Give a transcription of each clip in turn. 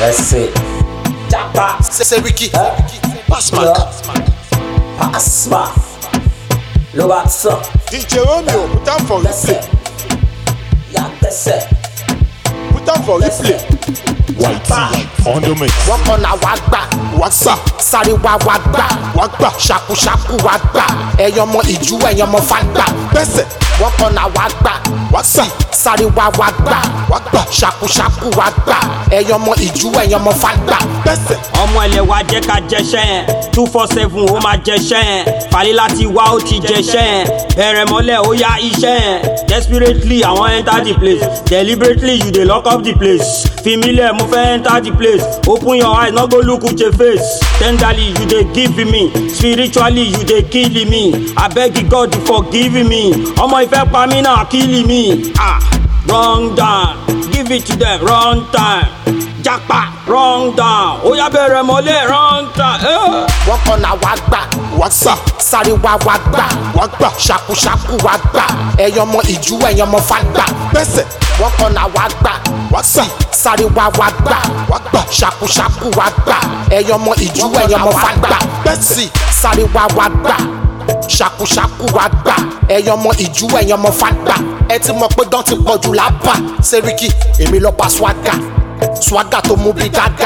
Let's see. Japa. C'est Ricky. Passmark. Passmark. Le batson. DJ Romeo, put on for replay. Y'a tese. Put on for replay. YT on the mix. Wọ́n kọ́nà wá gbà. Wàgbà. Sáré wá gbà. Wàgbà. Ṣàkúṣàkú wá gbà. Ẹyọmọ ìjú ẹyọmọ fàgbà. Bẹ́sẹ̀. Wọ́n kọ́nà wá gbà. Wàgbà. Sáré wá gbà. Wàgbà. Ṣàkúṣàkú wá gbà. Ẹyọmọ ìjú ẹyọmọ fàgbà. Bẹ́sẹ̀. ọmọ ẹlẹ wa jẹ́ ká jẹṣẹ́ yẹn 247 ó máa jẹṣẹ́ yẹn Fàlí láti wá ó ti jẹṣẹ́ yẹn bẹ̀rẹ̀ mọ́lẹ̀ ó yá iṣẹ́ yẹn desperately I wan enter the place deliberately you dey lock up the place fimilẹ̀ mo fẹ́ enter the place open your eyes no go look with your face tenderly you dey give me spiritually you dey kill me abeg God forgive me ọmọ ìfẹ́ pa mí náà kill me wrong down give it to them wrong time. Japa, wrong down. Oya bẹ̀rẹ̀ mọ́lẹ̀ wrong time. Wọ́n kọ́nà wá gbà. Wàgbà. Sáré wá gbà. Wàgbà. Ṣàkúṣàkú wá gbà. Ẹyọmọ ìjú ẹyọmọ fàgbà. Bẹ́sẹ̀. Wọ́n kọ́nà wá gbà. Wàgbà. Sáré wá gbà. Wàgbà. Ṣàkúṣàkú wá gbà. Ẹyọmọ ìjú ẹyọmọ fàgbà. Bẹ́sì. Sáré wá gbà. Ṣàkúṣàkú wá gbà. Ẹyọmọ ìjú ẹyọmọ fàgbà. Ẹ ti mọ̀ pé dán ti pọ̀jù lápá. Seriki, èmi lọ bá swagger. Swagger tó mú bí gàgà.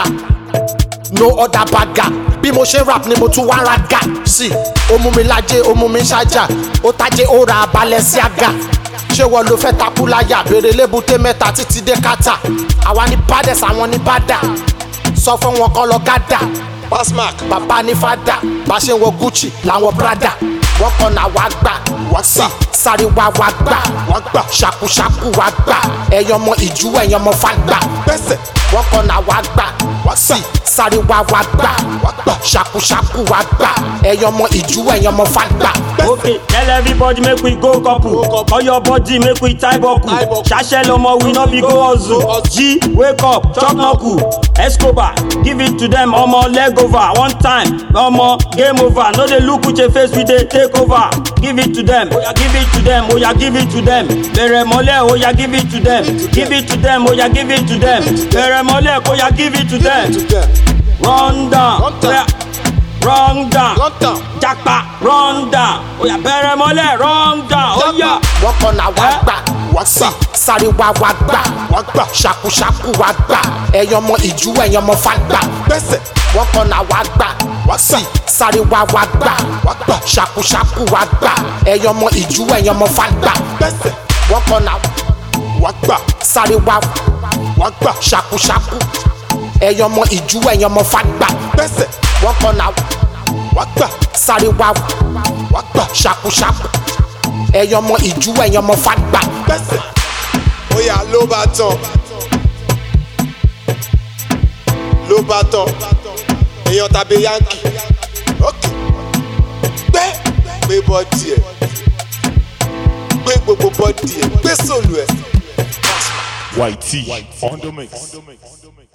No other bagger. Bí mo ṣe rap ni mo tún wá raga. Sí, ó mú mi lájé, ó mú mi ṣájà. Ó tajé ó ra Balenciaga. Ṣé wọ́n ló fẹ́ takú láyà? Bèrè lébùté mẹ́ta títí dé kátà. Àwa ní baddest, àwọn ní bàdà. Sọ fún wọn kọ́ lọ gádà. Passmark. Bàbá ní fàdà. Bá ṣe ń wọ Gucci làwọn Prada. Wọ́n kọ́nà wá gbà. Wàgbà. Sáré wá gbà. Wàgbà. Ṣàkúṣàkú wá gbà. Ẹyọmọ ìjú ẹyọmọ fàgbà. Bẹ́sẹ̀. Wọ́n kọ́nà wá gbà. Wàgbà. Sáré wá gbà. Wàgbà. Ṣàkúṣàkú wá gbà. Ẹyọmọ ìjú ẹyọmọ fàgbà. Okay, tell everybody make we go couple. Call your body make we tie buckle. Ṣaṣẹ lọmọ we no be go hustle. G wake up chop knuckle. Escobar give it to them ọmọ leg over one time. Ọmọ game over no dey look with your face we dey take over. Give it to them, oya give it to them, oya give it to them. Bẹ̀rẹ̀ mọ́lẹ̀ oya give it to them. Give it to them, oya give it to them. Bẹ̀rẹ̀ mọ́lẹ̀ oya give it to them. Run down. Run down. Japa, run down. Oya bẹ̀rẹ̀ mọ́lẹ̀, run down. Oya. Wọ́n kọ́nà wá gbà. Wàgbà. Sáré wá gbà. Wàgbà. Ṣàkúṣàkú wá gbà. Ẹyọmọ ìjú ẹyọmọ fàgbà. Bẹ́sẹ̀. Wọ́n kọ́nà wá gbà. Wàgbà. Sáré wá gbà. Wàgbà. Ṣàkúṣàkú wá gbà. Ẹyọmọ ìjú ẹyọmọ fàgbà. Bẹ́sẹ̀. Wọ́n kọ́nà wá gbà. Sáré wá gbà. Ṣàkúṣàkú. Ẹyọmọ ìjú ẹyọmọ fàgbà. Bẹ́sẹ̀. Wọ́n kọ́nà wá gbà. Sáré wá gbà. Ṣàkúṣàkú. Ẹyọmọ ìjú ẹyọmọ fàgbà. Bẹ́sẹ̀. Oya ló bá tán. Ló bá tán. Èèyàn tàbí Yankee. Okay. Gbé bọ́dì ẹ̀. Gbé gbogbo bọ́dì ẹ̀. Gbé sòlù ẹ̀. YT on the mix.